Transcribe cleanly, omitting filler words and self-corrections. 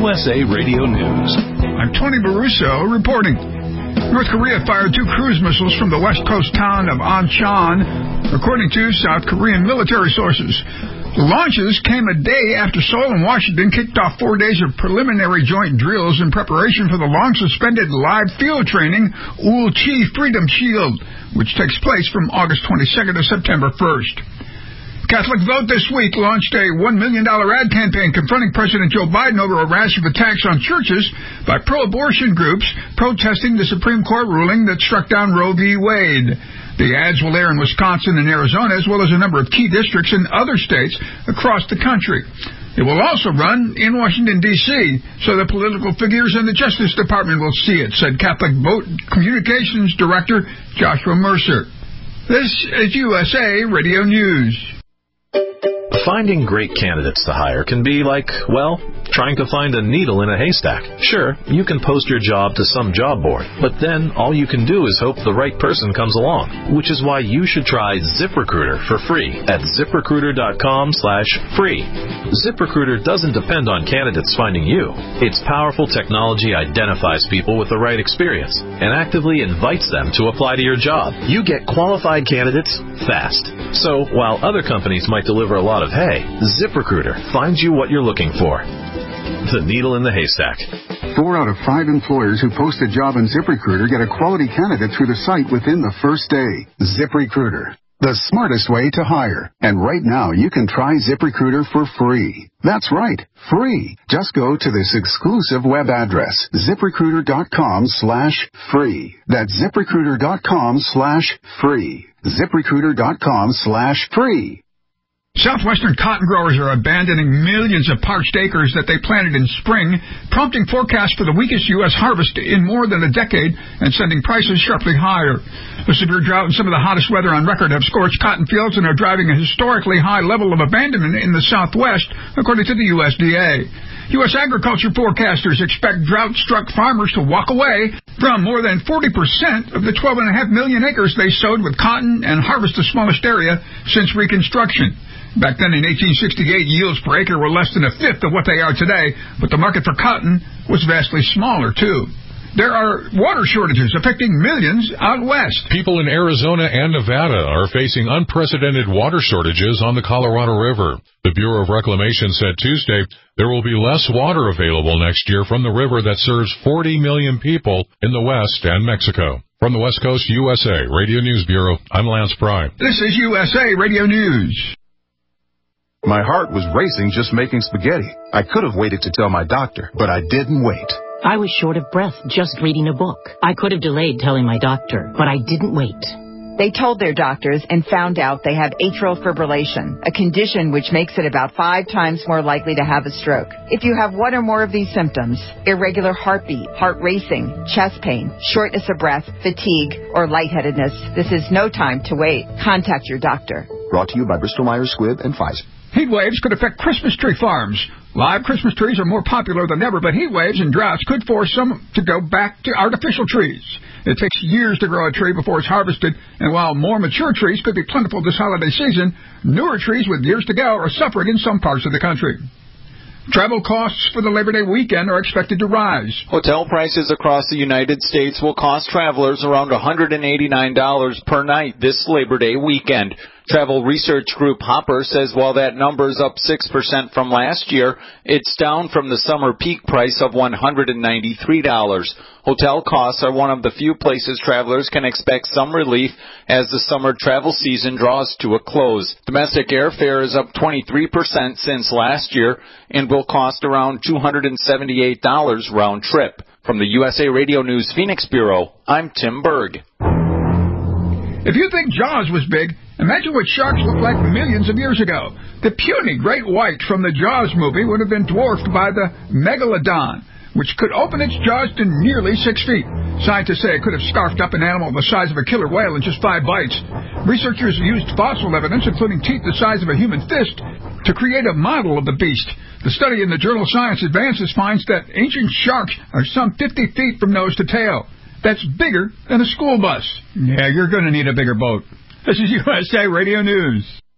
USA Radio News. I'm Tony Baruso reporting. North Korea fired 2 cruise missiles from the west coast town of Ancheon, according to South Korean military sources. The launches came a day after Seoul and Washington kicked off 4 days of preliminary joint drills in preparation for the long-suspended live field training Ulchi Freedom Shield, which takes place from August 22nd to September 1st. Catholic Vote this week launched a $1 million ad campaign confronting President Joe Biden over a rash of attacks on churches by pro-abortion groups protesting the Supreme Court ruling that struck down Roe v. Wade. The ads will air in Wisconsin and Arizona, as well as a number of key districts in other states across the country. It will also run in Washington, D.C., so the political figures in the Justice Department will see it, said Catholic Vote Communications Director Joshua Mercer. This is USA Radio News. Finding great candidates to hire can be like, well, trying to find a needle in a haystack. Sure, you can post your job to some job board, but then all you can do is hope the right person comes along, which is why you should try ZipRecruiter for free at ZipRecruiter.com/free. ZipRecruiter doesn't depend on candidates finding you. Its powerful technology identifies people with the right experience and actively invites them to apply to your job. You get qualified candidates fast. So, while other companies might deliver a lot of hay, ZipRecruiter finds you what you're looking for. The needle in the haystack. 4 out of 5 employers who post a job on ZipRecruiter get a quality candidate through the site within the first day. ZipRecruiter, the smartest way to hire. And right now, you can try ZipRecruiter for free. That's right, free. Just go to this exclusive web address, ZipRecruiter.com/free. That's ZipRecruiter.com/free. ZipRecruiter.com/free. Southwestern cotton growers are abandoning millions of parched acres that they planted in spring, prompting forecasts for the weakest U.S. harvest in more than a decade and sending prices sharply higher. A severe drought and some of the hottest weather on record have scorched cotton fields and are driving a historically high level of abandonment in the Southwest, according to the USDA. U.S. agriculture forecasters expect drought-struck farmers to walk away from more than 40% of the 12.5 million acres they sowed with cotton and harvest the smallest area since Reconstruction. Back then in 1868, yields per acre were less than a fifth of what they are today, but the market for cotton was vastly smaller, too. There are water shortages affecting millions out west. People in Arizona and Nevada are facing unprecedented water shortages on the Colorado River. The Bureau of Reclamation said Tuesday there will be less water available next year from the river that serves 40 million people in the West and Mexico. From the West Coast USA Radio News Bureau, I'm Lance Pry. This is USA Radio News. My heart was racing just making spaghetti. I could have waited to tell my doctor, but I didn't wait. I was short of breath just reading a book. I could have delayed telling my doctor, but I didn't wait. They told their doctors and found out they have atrial fibrillation, a condition which makes it about 5 times more likely to have a stroke. If you have one or more of these symptoms, irregular heartbeat, heart racing, chest pain, shortness of breath, fatigue, or lightheadedness, this is no time to wait. Contact your doctor. Brought to you by Bristol-Myers Squibb and Pfizer. Heat waves could affect Christmas tree farms. Live Christmas trees are more popular than ever, but heat waves and droughts could force some to go back to artificial trees. It takes years to grow a tree before it's harvested, and while more mature trees could be plentiful this holiday season, newer trees with years to go are suffering in some parts of the country. Travel costs for the Labor Day weekend are expected to rise. Hotel prices across the United States will cost travelers around $189 per night this Labor Day weekend. Travel research group Hopper says while that number is up 6% from last year, it's down from the summer peak price of $193. Hotel costs are one of the few places travelers can expect some relief as the summer travel season draws to a close. Domestic airfare is up 23% since last year and will cost around $278 round trip. From the USA Radio News Phoenix Bureau, I'm Tim Berg. If you think Jaws was big, imagine what sharks looked like millions of years ago. The puny great white from the Jaws movie would have been dwarfed by the megalodon, which could open its jaws to nearly 6 feet. Scientists say it could have scarfed up an animal the size of a killer whale in just 5 bites. Researchers used fossil evidence, including teeth the size of a human fist, to create a model of the beast. The study in the journal Science Advances finds that ancient sharks are some 50 feet from nose to tail. That's bigger than a school bus. Yeah, you're going to need a bigger boat. This is USA Radio News.